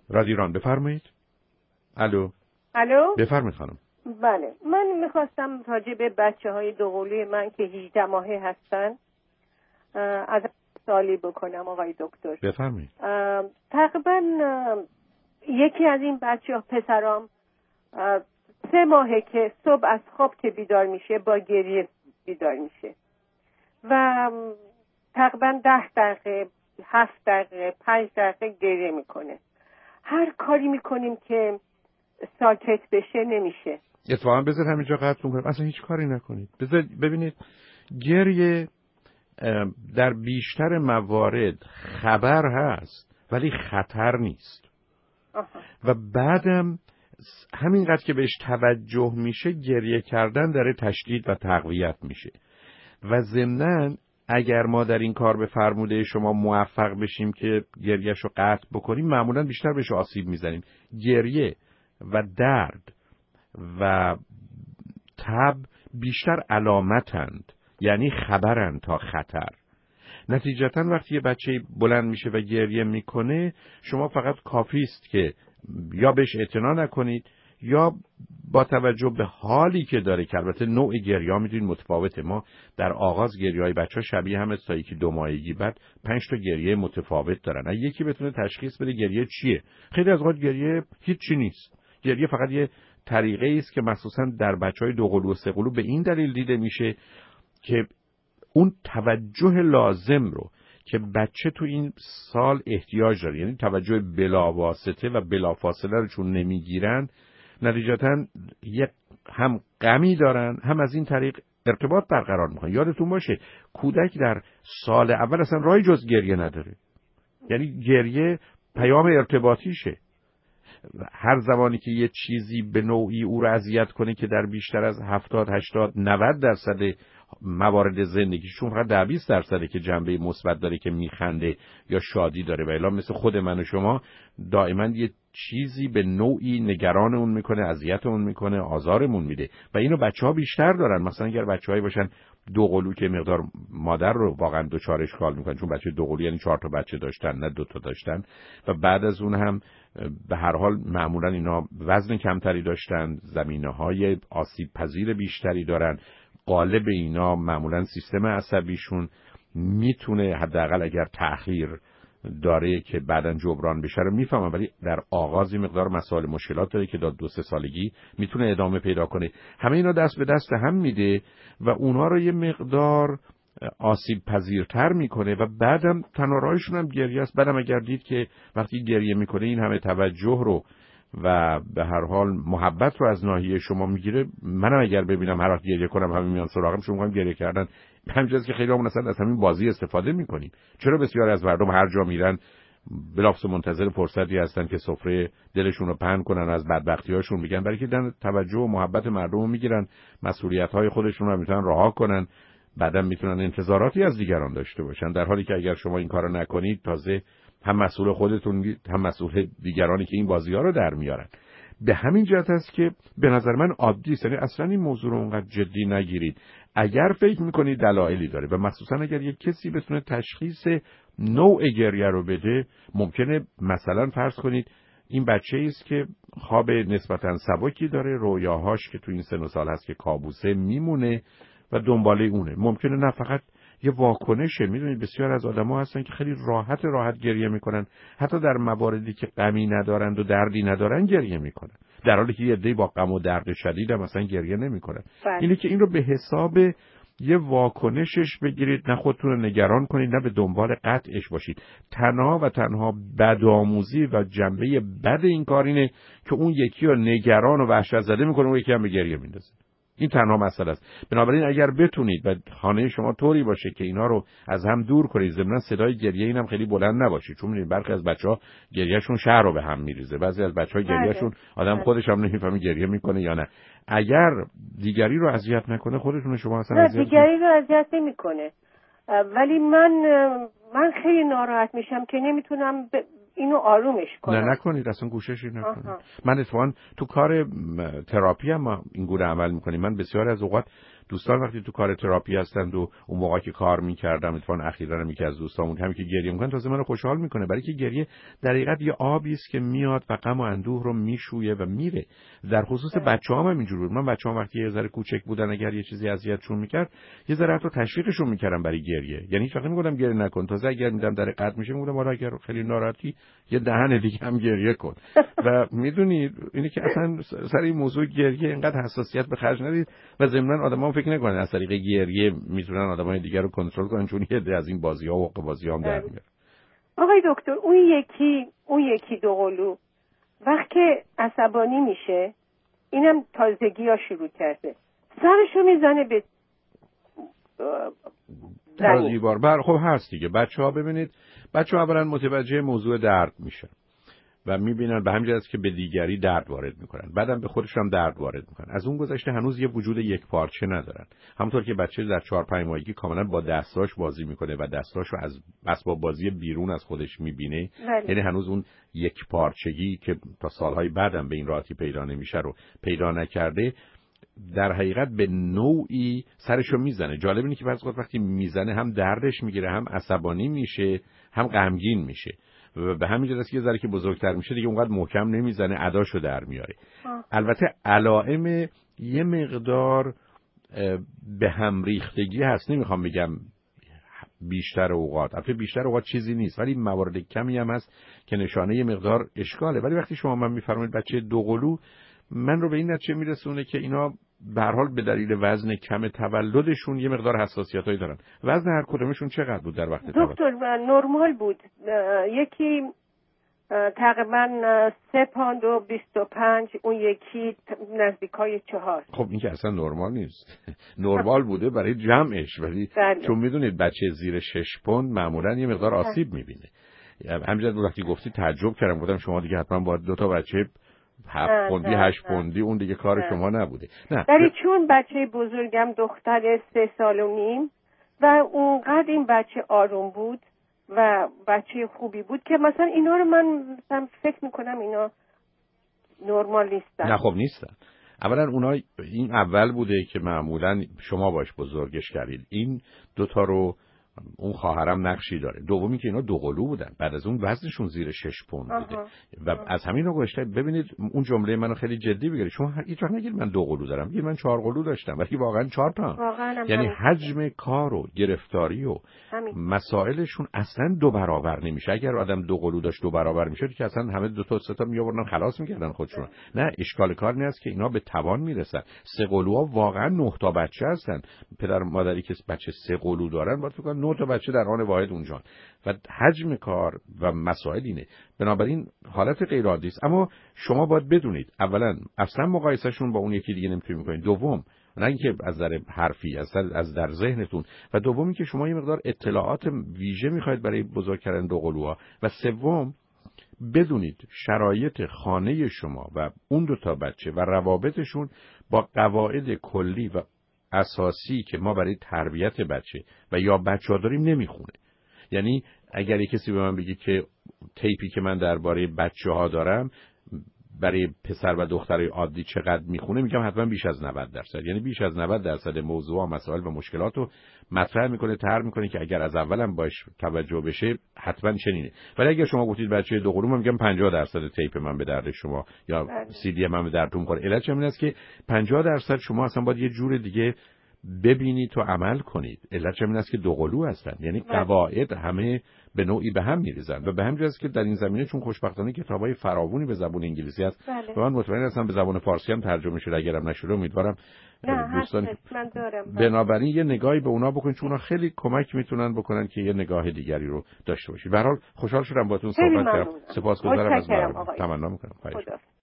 رادیو ایران بفرمایید. الو. بفرمایید خانم. بله، من میخواستم راجع به بچه‌های دوقلوی من که 18 ماهه هستن از سوالی بکنم آقای دکتر. بفرمایید. تقریبا یکی از این بچه‌ها پسرام 3 ماهه که صبح از خواب که بیدار میشه با گریه بیدار میشه و تقریبا 10 دقیقه 7 دقیقه 5 دقیقه گریه میکنه. هر کاری میکنیم که ساکت بشه نمیشه. اتفاقا بذار همینجا قطع کنم، اصلا هیچ کاری نکنید. بذار ببینید، گریه در بیشتر موارد خبر هست ولی خطر نیست. و بعدم همینقدر که بهش توجه میشه گریه کردن داره تشدید و تقویت میشه. و ضمناً اگر ما در این کار به فرموده شما موفق بشیم که گریهشو قطع بکنیم، معمولاً بیشتر بهش آسیب میزنیم. گریه و درد و تب بیشتر علامتند، یعنی خبرند تا خطر. نتیجتاً وقتی یه بچه بلند میشه و گریه میکنه، شما فقط کافی است که یا بهش اعتنا نکنید یا با توجه به حالی که داره، که البته نوع گریه ها میدونید متفاوته. ما در آغاز گریه های بچه ها شبیه هم است تا یکی 2 ماهگی، بعد 5 تا گریه متفاوت دارن. اگه یکی بتونه تشخیص بده گریه چیه، خیلی از اوقات گریه هیچ چی نیست. گریه فقط یه طریقه است که مخصوصا در بچهای 2 قلو و 3 قلو به این دلیل دیده میشه که اون توجه لازم رو که بچه تو این سال احتیاج داره، یعنی توجه بلاواسطه و بلافاصله رو چون نمیگیرن، نتیجتاً یک هم غمی دارن، هم از این طریق ارتباط برقرار میکنن. یادتون باشه کودک در سال اول اصلا راهی جز گریه نداره، یعنی گریه پیام ارتباطیشه. هر زمانی که یه چیزی به نوعی او رو اذیت کنه که در بیشتر از 70 80 90% موارد زندگیشون فقط 10-20% که جنبه مثبت داره که میخنده یا شادی داره، و الا مثل خود من و شما دائما یه چیزی به نوعی نگران اون میکنه، اذیت اون میکنه، آزارمون میده. و اینو بچه‌ها بیشتر دارن. مثلا اگر بچه‌هایی باشن 2 قلو که مقدار مادر رو واقعا دچار اشکال میکنن، چون بچه 2 قلو یعنی 4 تا بچه داشتن نه 2 تا داشتن، و بعد از اون هم به هر حال معمولا اینا وزن کمتری داشتن، زمینه‌های آسیب پذیر بیشتری دارن. غالب اینا معمولا سیستم عصبیشون میتونه حداقل اگر تأخیر داره که بعداً جبران بشه رو میفهمم، ولی در آغازی مقدار مسائل مشکلات داره که تا 2-3 سالگی میتونه ادامه پیدا کنه. همه اینا دست به دست هم میده و اونها رو یه مقدار آسیب پذیرتر میکنه و بعدم تنها راهشون هم گریه است. بعدم اگر دید که وقتی گریه میکنه این همه توجه رو و به هر حال محبت رو از ناحیه شما میگیره، منم اگر ببینم هر وقت گریه کنم همین میان سراغم چون میگم گریه کردن، همینجاست که خیلی همون اصلا از همین بازی استفاده میکنیم. چرا بسیار از مردم هر جا میرن بلافاصله منتظر فرصتی هستن که سفره دلشون رو پهن کنن، از بدبختی‌هاشون میگن، برای که دن توجه و محبت مردم رو میگیرن، مسئولیت‌های خودشون رو میتونن رها کنن، بعدم میتونن انتظاراتی از دیگران داشته باشن، در حالی که اگر شما این کارو نکنید تازه هم مسئول خودتون هم مسئول دیگرانی که این بازی‌ها رو در میارن. به همین جهت است که به نظر من عادی است، یعنی اصلا این موضوع رو اونقدر جدی نگیرید. اگر فکر میکنید دلایلی داره و مخصوصا اگر یک کسی بتونه تشخیص نوع گریه رو بده، ممکنه مثلا فرض کنید این بچه‌ای است که خواب نسبتاً سبکی داره، رویاهاش که تو این سن و سال هست که کابوسه میمونه و دنباله اونه. ممکنه نه فقط یه واکنشه. میدونید بسیار از آدم‌ها هستن که خیلی راحت گریه میکنن، حتی در مواردی که غمی ندارند و دردی ندارن گریه میکنن، در حالی که یه عده‌ای با غم و درد شدید هم مثلا گریه نمیکنن. اینه که این رو به حساب یه واکنشش بگیرید، نه خودتون رو نگران کنید، نه به دنبال قطعش باشید. تنها بدآموزی و جنبه بد این کار اینه که اون یکی رو نگران و وحشت زده میکنه، اون یکی هم به گریه میندازه. این تنها مسئله است. بنابراین اگر بتونید و خانه شما طوری باشه که اینا رو از هم دور کنید، ضمن صدای گریه اینم خیلی بلند نباشه، چون می‌بینید برخی از بچه‌ها گریهشون شهر رو به هم میریزه، بعضی از بچه‌ها گریهشون آدم خودش هم نمی‌فهمه گریه میکنه یا نه. اگر دیگری رو اذیت نکنه خودتون شما اصلا اذیت دیگری رو اذیت نمی‌کنه، ولی من خیلی ناراحت میشم که نمیتونم اینو آرومش کنم. نه نکنید، اصلا گوشش نکنید. من اتفاقا تو کار تراپی هم این گونه عمل میکنیم. من بسیار از اوقات دوستان وقتی تو کار تراپی هستند و اون موقع که کار می‌کردم، اتفاقا اخیراً هم یکی از دوستامون همین که گریه می‌کنه تازه منو خوشحال می‌کنه، برای که گریه در حقیقت یه آبی است که میاد و غم و اندوه رو میشویه و میره. در خصوص بچه‌هام هم اینجوری بود. من بچه‌هام وقتی یه ذره کوچک بودن اگر یه چیزی اذیتشون می‌کرد، یه ذره حتی تشویقشون می‌کردم برای گریه. یعنی هیچ وقت نمی‌گفتم گریه نکن، تازه اگر می‌دیدم در قد میشه می‌گفتم آره اگر خیلی ناراحتی یه دهن دیگه هم گریه کن. و میدونید اینی که اصلا سر این موضوع گریه اینقدر حساسیت به خرج ندید و ضمن آدم‌ها فکر نکنن از طریق گریه میتونن آدمای دیگر رو کنترل کنن، چون یه عده از این بازی‌ها و بازی‌ها هم در میاد. آقای دکتر اون یکی دوقلو وقتی عصبانی میشه، اینم تازگی‌ها شروع کرده، سرشو میزنه به تازیبار. خب هست دیگه. بچه‌ها ببینید، بچه‌ها اولا متوجه موضوع درد میشن و میبینن به همین جهت که به دیگری درد وارد میکنن، بعدم به خودشون هم درد وارد میکنن. از اون گذشته هنوز یه وجود یک پارچه ندارن. همونطور که بچه در 4-5 ماهگی کاملا با دستاش بازی میکنه و دستاشو از اسباب بازی بیرون از خودش میبینه، یعنی هنوز اون یک پارچگی که تا سالهای بعدم به این راحتی پیدا نمیشه رو پیدا نکرده، در حقیقت به نوعی سرشو میزنه. جالب اینه که بعضی وقت وقتی میزنه هم دردش میگیره، هم عصبانی میشه، هم غمگین میشه. و به همین جهت که ذره که بزرگتر میشه دیگه اونقدر محکم نمیزنه، اداشو در میاره. البته علائم یه مقدار به هم ریختگی هست، نمیخوام بگم بیشتر اوقات، البته بیشتر اوقات چیزی نیست، ولی موارد کمی هم هست که نشانه یه مقدار اشکاله. ولی وقتی شما من میفرمایید بچه دوقلو، من رو به این نتیجه میرسونه که اینا به هر حال به دلیل وزن کم تولدشون یه مقدار حساسیتایی دارن. وزن هر کدومشون چقدر بود در وقت تولد؟ دکتر نرمال بود. یکی تقریبا 3 پوند و 25، اون یکی نزدیکای 4. خب این که اصلا نرمال نیست. نرمال بوده برای جمعش، ولی چون میدونید بچه زیر 6 پوند معمولا یه مقدار آسیب میبینه. همینجوری وقتی گفتی تعجب کردم، گفتم شما دیگه حتما باید 2 تا بچه 7 پوندی 8 پوندی، اون دیگه کار شما نبوده. نه ولی چون بچه بزرگم دختر 3 سال و نیم و اونقدر این بچه آروم بود و بچه خوبی بود که مثلا اینا رو من مثلا فکر میکنم اینا نرمال نیستن. نه خب نیستن. اولا اونا این اول بوده که معمولا شما باش بزرگش کردید. این 2 تا رو اون خواهرم نقشی داره. دومی که اینا دوقلو بودن، بعد از اون وزنشون زیر 6 پوند بوده و از همین رو گذشته. ببینید اون جمله منو خیلی جدی بگیرید، شما هیچ وقت نگید من دوقلو دارم، بگید من 4 قلو داشتم، ولی واقعا 4 تا. یعنی حجم کار و گرفتاری و مسائلشون اصلا 2 برابر نمیشه. اگر آدم 2 قلو داشت 2 برابر میشد که اصلا همه 2 تا 3 تا میآوردن خلاص میکردن خودشون. نه، اشکال کار این است که اینا به توان میرسن. 3 قلوها واقعا 9 تا بچه هستن. پدر مادری که بچه 3 قلو دارن باید فکر 9 تا بچه در آن واحد اونجا و حجم کار و مسائل اینه. بنابراین حالت غیر عادی است. اما شما باید بدونید اولا اصلا مقایسهشون با اون یکی دیگه نمیتونید بکنید. دوم نه اینکه از نظر حرفی، از در ذهنتون، و دومی که شما یه مقدار اطلاعات ویژه میخواید برای بزرگ کردن دوقلوها، و سوم بدونید شرایط خانه شما و اون 2 تا بچه و روابطشون با قواعد کلی و اساسی که ما برای تربیت بچه و یا بچه‌ها داریم نمیخونه. یعنی اگر کسی به من بگه که تیپی که من درباره بچه‌ها دارم برای پسر و دخترای عادی چقدر میخونه، میگم حتما بیش از 90%. یعنی بیش از 90% موضوع و مسائل و مشکلات رو مطرح میکنه، طرح میکنه که اگر از اولم باش توجه بشه حتما چنینه. ولی اگر شما گفتید بچه دوقلو، من میگم 50% تیپ من به درد شما یا سی دی من به دردتون میخوره. علتش این است که 50% شما اصلا باید یه جور دیگه ببینید و عمل کنید. علتش این است که دوقلو هستن، یعنی قواعد همه به نوعی به هم میریزن و به همین جاست که در این زمینه چون خوشبختانه کتابای فراوانی به زبان انگلیسی هست و من مطمئن هستم به زبان فارسی هم ترجمه شده، اگرم نشده امیدوارم دوستان بنابراین یه نگاهی به اونا بکنید، چون اونا خیلی کمک میتونن بکنن که یه نگاه دیگری رو داشته باشید. به هر حال خوشحال شدم باهاتون صحبت کردم. سپاسگزارم از برنامه. تمنا میکنم.